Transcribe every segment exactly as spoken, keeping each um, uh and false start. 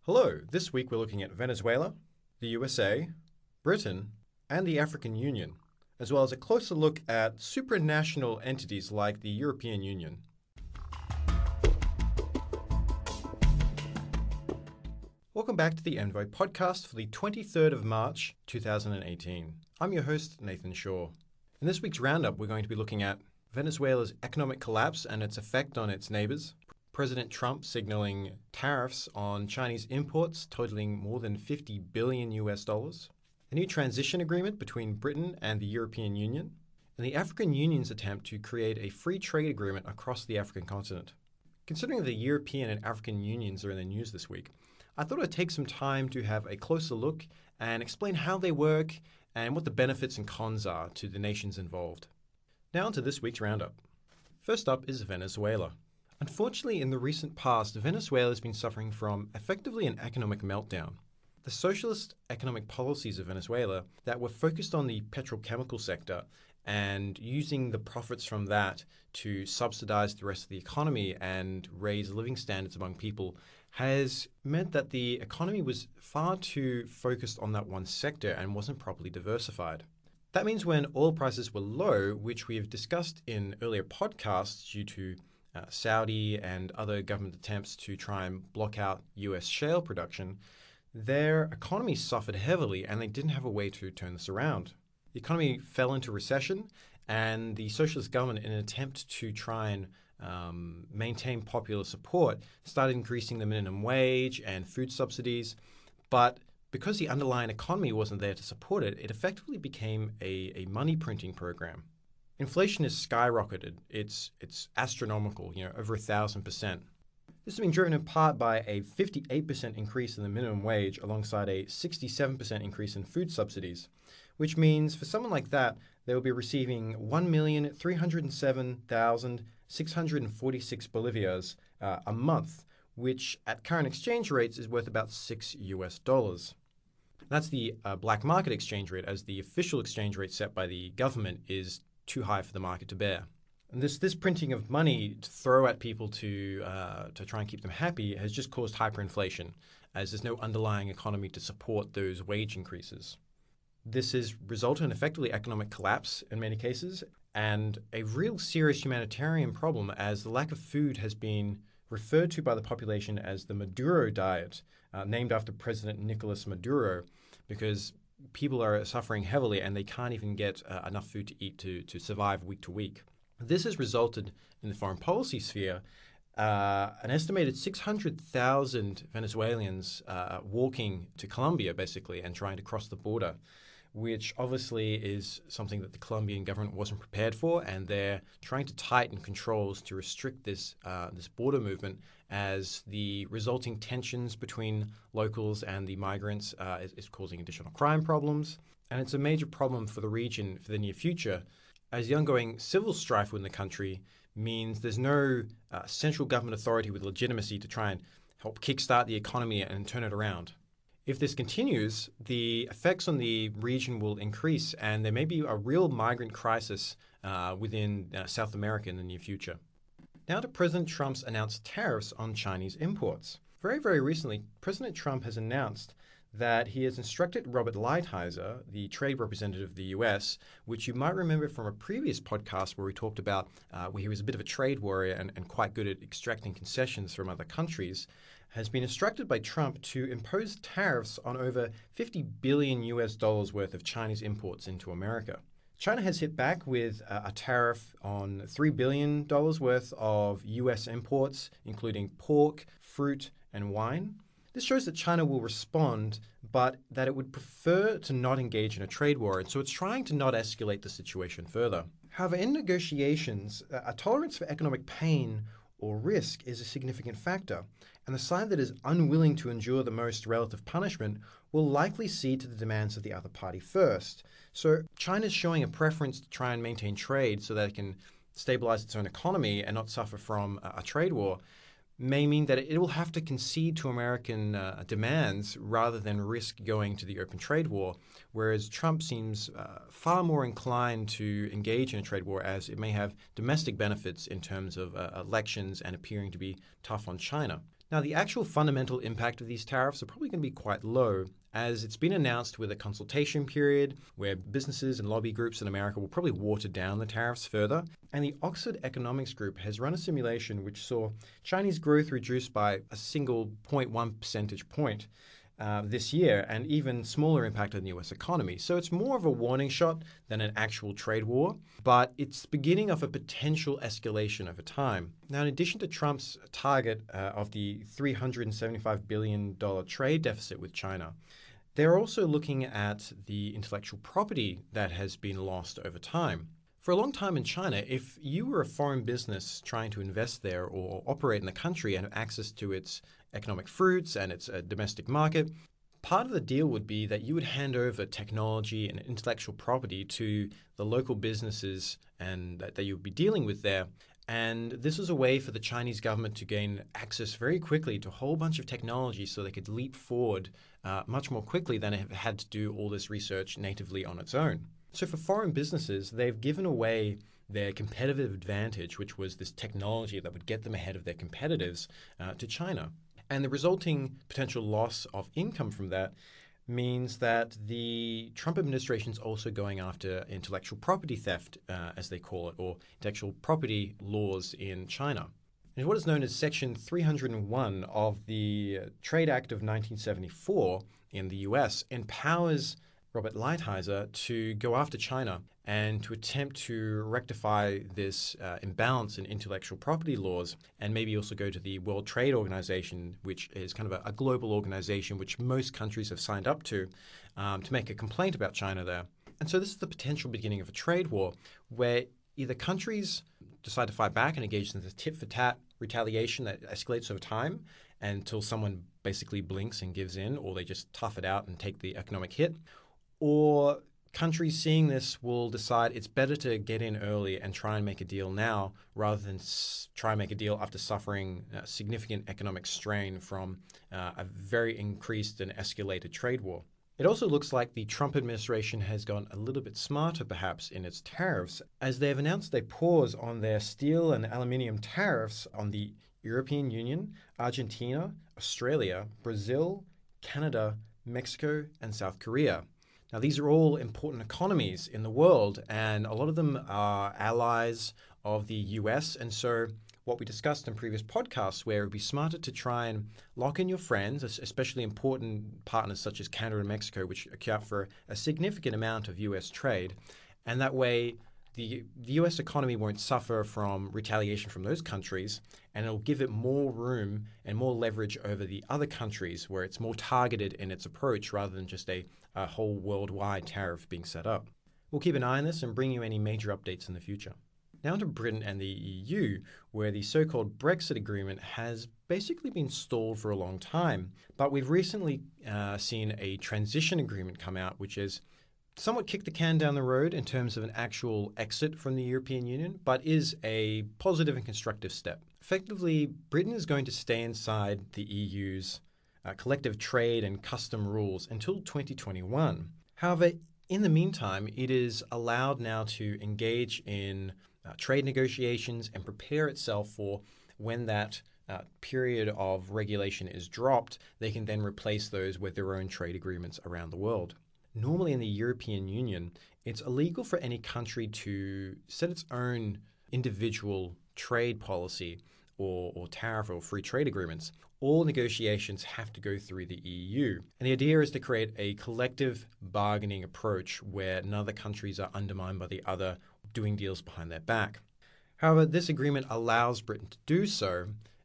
Hello, this week we're looking at Venezuela, the U S A, Britain, and the African Union, as well as a closer look at supranational entities like the European Union. Welcome back to the Envoy podcast for the twenty-third of March, two thousand eighteen. I'm your host, Nathan Shaw. In this week's roundup, we're going to be looking at Venezuela's economic collapse and its effect on its neighbors, President Trump signaling tariffs on Chinese imports totaling more than fifty billion U S dollars, a new transition agreement between Britain and the European Union, and the African Union's attempt to create a free trade agreement across the African continent. Considering the European and African unions are in the news this week, I thought I'd take some time to have a closer look and explain how they work and what the benefits and cons are to the nations involved. Now on to this week's roundup. First up is Venezuela. Unfortunately, in the recent past, Venezuela has been suffering from effectively an economic meltdown. The socialist economic policies of Venezuela that were focused on the petrochemical sector and using the profits from that to subsidize the rest of the economy and raise living standards among people has meant that the economy was far too focused on that one sector and wasn't properly diversified. That means when oil prices were low, which we have discussed in earlier podcasts due to Uh, Saudi and other government attempts to try and block out U S shale production, their economy suffered heavily and they didn't have a way to turn this around. The economy fell into recession, and the socialist government, in an attempt to try and um, maintain popular support, started increasing the minimum wage and food subsidies. But because the underlying economy wasn't there to support it, it effectively became a, a money printing program. Inflation has skyrocketed. It's it's astronomical, you know, over a thousand percent. This has been driven in part by a fifty-eight percent increase in the minimum wage alongside a sixty-seven percent increase in food subsidies, which means for someone like that, they will be receiving one million three hundred seven thousand six hundred forty-six bolivias uh, a month, which at current exchange rates is worth about six U S dollars. That's the uh, black market exchange rate, as the official exchange rate set by the government is too high for the market to bear. And this this printing of money to throw at people to uh, to try and keep them happy has just caused hyperinflation, as there's no underlying economy to support those wage increases. This has resulted in effectively economic collapse in many cases, and a real serious humanitarian problem, as the lack of food has been referred to by the population as the Maduro diet, uh, named after President Nicolas Maduro, because people are suffering heavily and they can't even get uh, enough food to eat to, to survive week to week. This has resulted in the foreign policy sphere uh, an estimated six hundred thousand Venezuelans uh, walking to Colombia, basically, and trying to cross the border, which obviously is something that the Colombian government wasn't prepared for, and they're trying to tighten controls to restrict this uh, this border movement, as the resulting tensions between locals and the migrants uh, is, is causing additional crime problems. And it's a major problem for the region for the near future, as the ongoing civil strife within the country means there's no uh, central government authority with legitimacy to try and help kickstart the economy and turn it around. If this continues, the effects on the region will increase, and there may be a real migrant crisis uh, within uh, South America in the near future. Now to President Trump's announced tariffs on Chinese imports. Very, very recently, President Trump has announced that he has instructed Robert Lighthizer, the trade representative of the U S, which you might remember from a previous podcast where we talked about uh, where he was a bit of a trade warrior and, and quite good at extracting concessions from other countries, has been instructed by Trump to impose tariffs on over fifty billion U S dollars worth of Chinese imports into America. China has hit back with a tariff on three billion dollars worth of U S imports, including pork, fruit, and wine. This shows that China will respond, but that it would prefer to not engage in a trade war, and so it's trying to not escalate the situation further. However, in negotiations, a tolerance for economic pain or risk is a significant factor, and the side that is unwilling to endure the most relative punishment will likely cede to the demands of the other party first. So China is showing a preference to try and maintain trade so that it can stabilize its own economy and not suffer from a trade war, may mean that it will have to concede to American uh, demands rather than risk going to the open trade war, whereas Trump seems uh, far more inclined to engage in a trade war, as it may have domestic benefits in terms of uh, elections and appearing to be tough on China. Now, the actual fundamental impact of these tariffs are probably going to be quite low, as it's been announced with a consultation period where businesses and lobby groups in America will probably water down the tariffs further. And the Oxford Economics Group has run a simulation which saw Chinese growth reduced by a single zero point one percentage point Uh, this year, and even smaller impact on the U S economy. So it's more of a warning shot than an actual trade war, but it's the beginning of a potential escalation over time. Now, in addition to Trump's target uh, of the three hundred seventy-five billion dollars trade deficit with China, they're also looking at the intellectual property that has been lost over time. For a long time in China, if you were a foreign business trying to invest there or operate in the country and have access to its economic fruits and its uh, domestic market, part of the deal would be that you would hand over technology and intellectual property to the local businesses and that, that you would be dealing with there. And this was a way for the Chinese government to gain access very quickly to a whole bunch of technology so they could leap forward uh, much more quickly than it had to do all this research natively on its own. So for foreign businesses, they've given away their competitive advantage, which was this technology that would get them ahead of their competitors, uh, to China. And the resulting potential loss of income from that means that the Trump administration is also going after intellectual property theft, uh, as they call it, or intellectual property laws in China. And what is known as Section three hundred one of the Trade Act of nineteen seventy-four in the U S empowers Robert Lighthizer to go after China and to attempt to rectify this uh, imbalance in intellectual property laws, and maybe also go to the World Trade Organization, which is kind of a, a global organization which most countries have signed up to, um, to make a complaint about China there. And so this is the potential beginning of a trade war where either countries decide to fight back and engage in the tit-for-tat retaliation that escalates over time until someone basically blinks and gives in, or they just tough it out and take the economic hit, or countries seeing this will decide it's better to get in early and try and make a deal now rather than s- try and make a deal after suffering uh, significant economic strain from uh, a very increased and escalated trade war. It also looks like the Trump administration has gone a little bit smarter, perhaps, in its tariffs, as they have announced a pause on their steel and aluminium tariffs on the European Union, Argentina, Australia, Brazil, Canada, Mexico, and South Korea. Now, these are all important economies in the world, and a lot of them are allies of the U S. And so what we discussed in previous podcasts, where it would be smarter to try and lock in your friends, especially important partners such as Canada and Mexico, which account for a significant amount of U S trade. And that way, the, the U S economy won't suffer from retaliation from those countries, and it'll give it more room and more leverage over the other countries where it's more targeted in its approach rather than just a, a whole worldwide tariff being set up. We'll keep an eye on this and bring you any major updates in the future. Now to Britain and the E U, where the so-called Brexit agreement has basically been stalled for a long time. But we've recently uh, seen a transition agreement come out, which is somewhat kicked the can down the road in terms of an actual exit from the European Union, but is a positive and constructive step. Effectively, Britain is going to stay inside the E U's uh, collective trade and custom rules until twenty twenty-one. However, in the meantime, it is allowed now to engage in uh, trade negotiations and prepare itself for when that uh, period of regulation is dropped, they can then replace those with their own trade agreements around the world. Normally in the European Union, it's illegal for any country to set its own individual trade policy or, or tariff or free trade agreements. All negotiations have to go through the E U. And the idea is to create a collective bargaining approach where none of the countries are undermined by the other, doing deals behind their back. However, this agreement allows Britain to do so,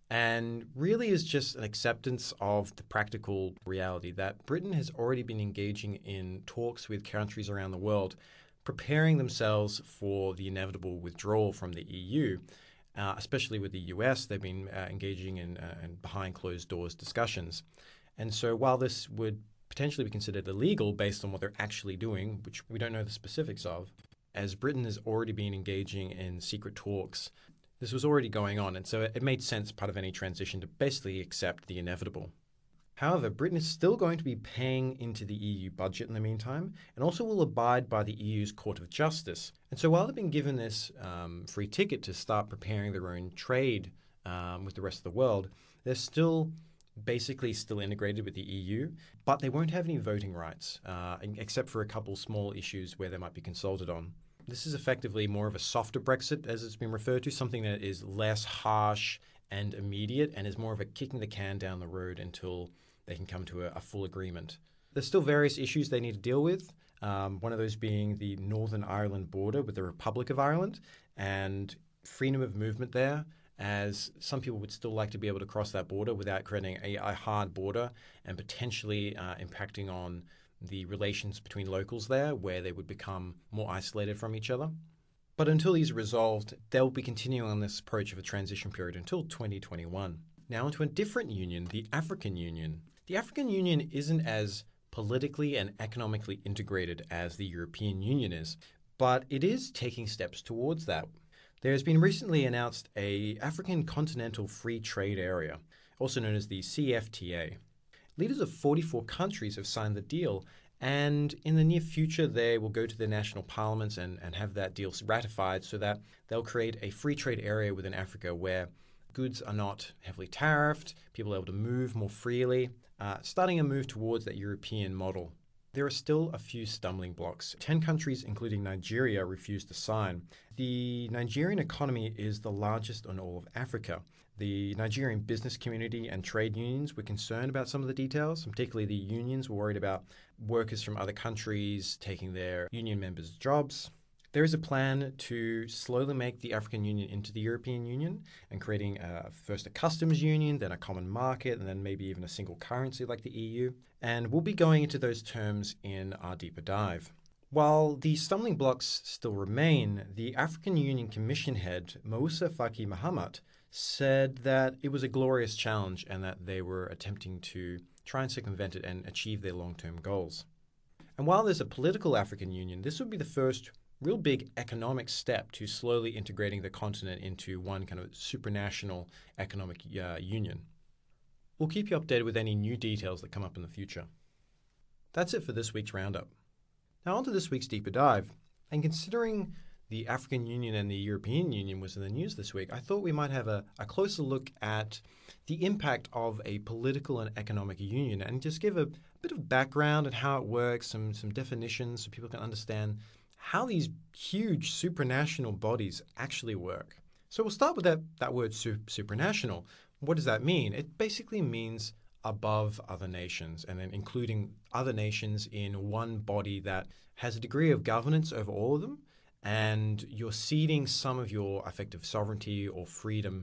and really is just an acceptance of the practical reality that Britain has already been engaging in talks with countries around the world, preparing themselves for the inevitable withdrawal from the E U. Uh, especially with the U S, they've been uh, engaging in, uh, in behind closed doors discussions. And so while this would potentially be considered illegal based on what they're actually doing, which we don't know the specifics of, as Britain has already been engaging in secret talks, this was already going on, and so it made sense, part of any transition, to basically accept the inevitable. However, Britain is still going to be paying into the E U budget in the meantime, and also will abide by the E U's Court of Justice. And so while they've been given this um, free ticket to start preparing their own trade um, with the rest of the world, They're still basically still integrated with the E U, but they won't have any voting rights, uh, except for a couple small issues where they might be consulted on. This is effectively more of a softer Brexit, as it's been referred to, something that is less harsh and immediate and is more of a kicking the can down the road until they can come to a, a full agreement. There's still various issues they need to deal with, um, one of those being the Northern Ireland border with the Republic of Ireland and freedom of movement there, as some people would still like to be able to cross that border without creating a, a hard border and potentially uh, impacting on the relations between locals there, where they would become more isolated from each other. But until these are resolved, they'll be continuing on this approach of a transition period until twenty twenty-one. Now onto a different union, the African Union. The African Union isn't as politically and economically integrated as the European Union is, but it is taking steps towards that. There has been recently announced a African Continental Free Trade Area, also known as the C F T A. Leaders of forty-four countries have signed the deal, and in the near future they will go to their national parliaments and, and have that deal ratified so that they'll create a free trade area within Africa where goods are not heavily tariffed, people are able to move more freely, uh, starting a move towards that European model. There are still a few stumbling blocks. Ten countries, including Nigeria, refused to sign. The Nigerian economy is the largest in all of Africa. The Nigerian business community and trade unions were concerned about some of the details, particularly the unions were worried about workers from other countries taking their union members' jobs. There is a plan to slowly make the African Union into the European Union and creating uh, first a customs union, then a common market, and then maybe even a single currency like the E U. And we'll be going into those terms in our deeper dive. While the stumbling blocks still remain, the African Union Commission head, Moussa Faki Mahamat, said that it was a glorious challenge and that they were attempting to try and circumvent it and achieve their long-term goals. And while there's a political African Union, this would be the first real big economic step to slowly integrating the continent into one kind of supranational economic uh, union. We'll keep you updated with any new details that come up in the future. That's it for this week's roundup. Now on to this week's deeper dive. And considering the African Union and the European Union was in the news this week, I thought we might have a, a closer look at the impact of a political and economic union and just give a, a bit of background and how it works, some, some definitions so people can understand how these huge supranational bodies actually work. So we'll start with that, that word su- supranational. What does that mean? It basically means above other nations, and then including other nations in one body that has a degree of governance over all of them, and you're ceding some of your effective sovereignty or freedom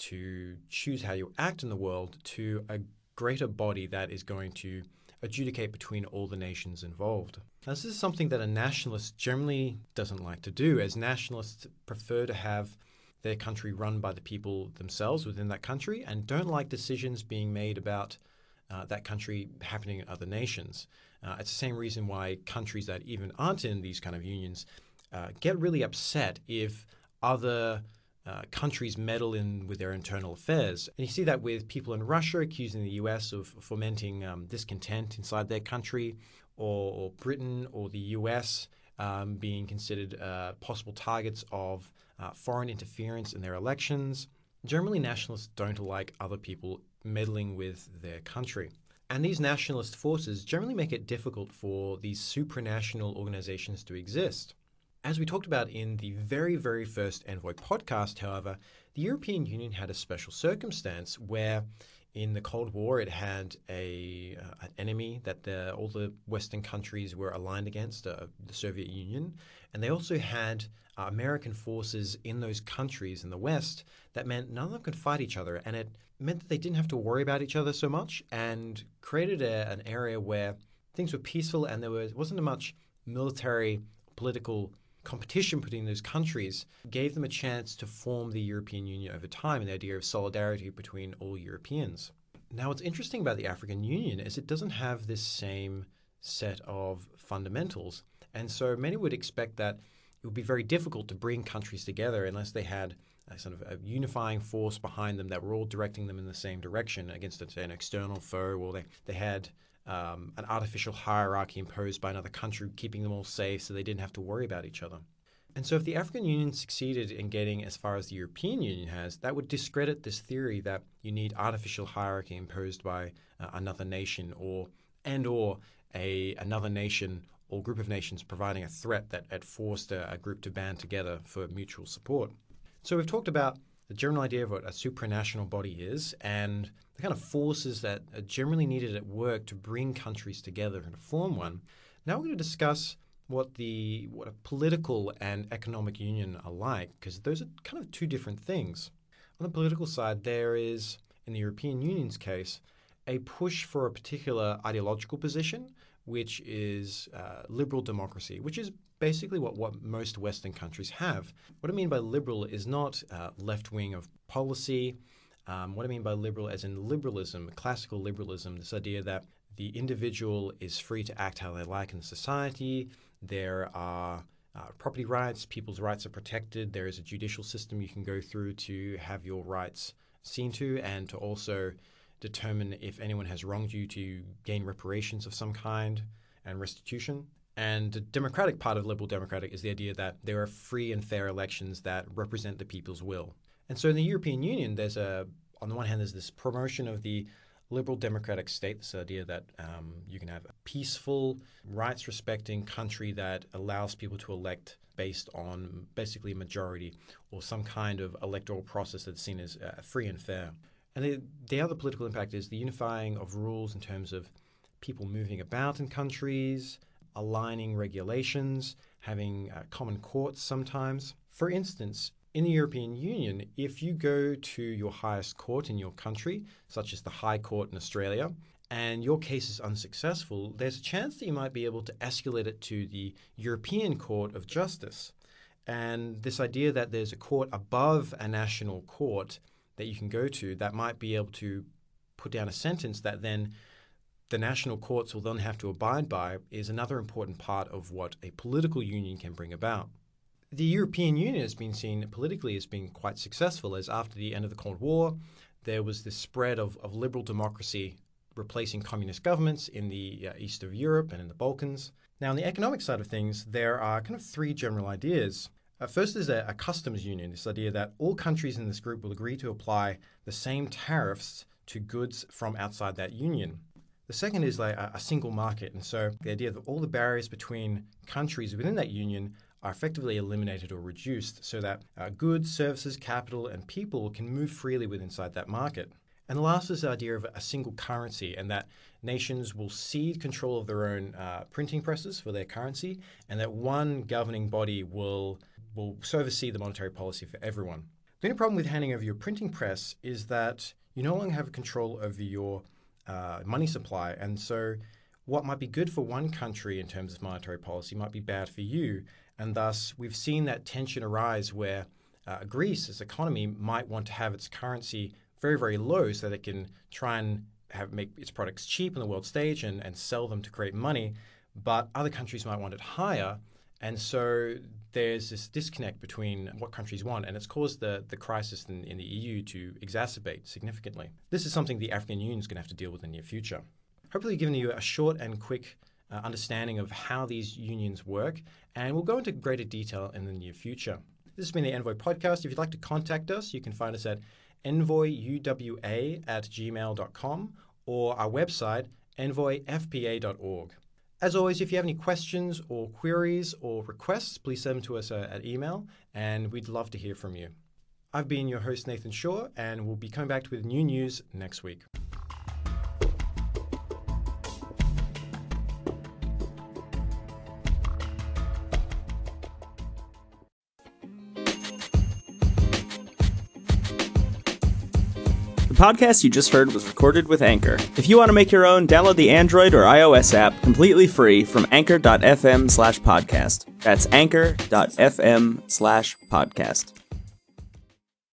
to choose how you act in the world to a greater body that is going to adjudicate between all the nations involved. Now, this is something that a nationalist generally doesn't like to do, as nationalists prefer to have their country run by the people themselves within that country and don't like decisions being made about uh, that country happening in other nations. Uh, it's the same reason why countries that even aren't in these kind of unions uh, get really upset if other uh, countries meddle in with their internal affairs. And you see that with people in Russia accusing the U S of fomenting um, discontent inside their country, or, or Britain or the U S um, being considered uh, possible targets of uh, foreign interference in their elections. Generally, nationalists don't like other people meddling with their country. And these nationalist forces generally make it difficult for these supranational organizations to exist. As we talked about in the very, very first Envoy podcast, however, the European Union had a special circumstance where in the Cold War it had a uh, an enemy that the, all the Western countries were aligned against, uh, the Soviet Union, and they also had uh, American forces in those countries in the West that meant none of them could fight each other, and it meant that they didn't have to worry about each other so much and created a, an area where things were peaceful and there was, wasn't much military, political competition between those countries, gave them a chance to form the European Union over time and the idea of solidarity between all Europeans. Now, what's interesting about the African Union is it doesn't have this same set of fundamentals. And so many would expect that it would be very difficult to bring countries together unless they had a sort of a unifying force behind them that were all directing them in the same direction against, say, an external foe, or they, they had Um, an artificial hierarchy imposed by another country, keeping them all safe so they didn't have to worry about each other. And so if the African Union succeeded in getting as far as the European Union has, that would discredit this theory that you need artificial hierarchy imposed by uh, another nation or and or a another nation or group of nations providing a threat that had forced a, a group to band together for mutual support. So we've talked about the general idea of what a supranational body is and the kind of forces that are generally needed at work to bring countries together and to form one. Now we're going to discuss what the what a political and economic union are like, because those are kind of two different things. On the political side, there is, in the European Union's case, a push for a particular ideological position, which is uh, liberal democracy, which is basically what, what most Western countries have. What I mean by liberal is not uh, left-wing of policy. Um, what I mean by liberal as in liberalism, classical liberalism, this idea that the individual is free to act how they like in society. There are uh, property rights, people's rights are protected. There is a judicial system you can go through to have your rights seen to and to also determine if anyone has wronged you to gain reparations of some kind and restitution. And the democratic part of liberal democratic is the idea that there are free and fair elections that represent the people's will. And so in the European Union, there's a, on the one hand, there's this promotion of the liberal democratic state, this idea that um, you can have a peaceful, rights-respecting country that allows people to elect based on basically a majority or some kind of electoral process that's seen as uh, free and fair. And the, the other political impact is the unifying of rules in terms of people moving about in countries, aligning regulations, having uh, common courts sometimes. For instance, in the European Union, if you go to your highest court in your country, such as the High Court in Australia, and your case is unsuccessful, there's a chance that you might be able to escalate it to the European Court of Justice. And this idea that there's a court above a national court that you can go to that might be able to put down a sentence that then the national courts will then have to abide by is another important part of what a political union can bring about. The European Union has been seen politically as being quite successful, as after the end of the Cold War, there was this spread of, of liberal democracy replacing communist governments in the uh, east of Europe and in the Balkans. Now, on the economic side of things, there are kind of three general ideas. Uh, first is a, a customs union, this idea that all countries in this group will agree to apply the same tariffs to goods from outside that union. The second is like a, a single market, and so the idea that all the barriers between countries within that union are effectively eliminated or reduced so that uh, goods, services, capital, and people can move freely within inside that market. And the last is the idea of a single currency, and that nations will cede control of their own uh, printing presses for their currency, and that one governing body will, will oversee the monetary policy for everyone. The only problem with handing over your printing press is that you no longer have control over your uh, money supply, and so what might be good for one country in terms of monetary policy might be bad for you. And thus, we've seen that tension arise where uh, Greece, as an economy, might want to have its currency very, very low so that it can try and have make its products cheap on the world stage and, and sell them to create money. But other countries might want it higher. And so there's this disconnect between what countries want, and it's caused the, the crisis in, in the E U to exacerbate significantly. This is something the African Union is going to have to deal with in the near future. Hopefully giving you a short and quick Uh, understanding of how these unions work, and we'll go into greater detail in the near future. This has been the Envoy Podcast. If you'd like to contact us, you can find us at envoyuwa at gmail dot com or our website, envoy f p a dot org. As always, if you have any questions or queries or requests, please send them to us uh, at email, and we'd love to hear from you. I've been your host, Nathan Shaw, and we'll be coming back with new news next week. The podcast you just heard was recorded with Anchor. If you want to make your own, download the Android or iOS app completely free from anchor dot f m slash podcast. That's anchor dot f m slash podcast.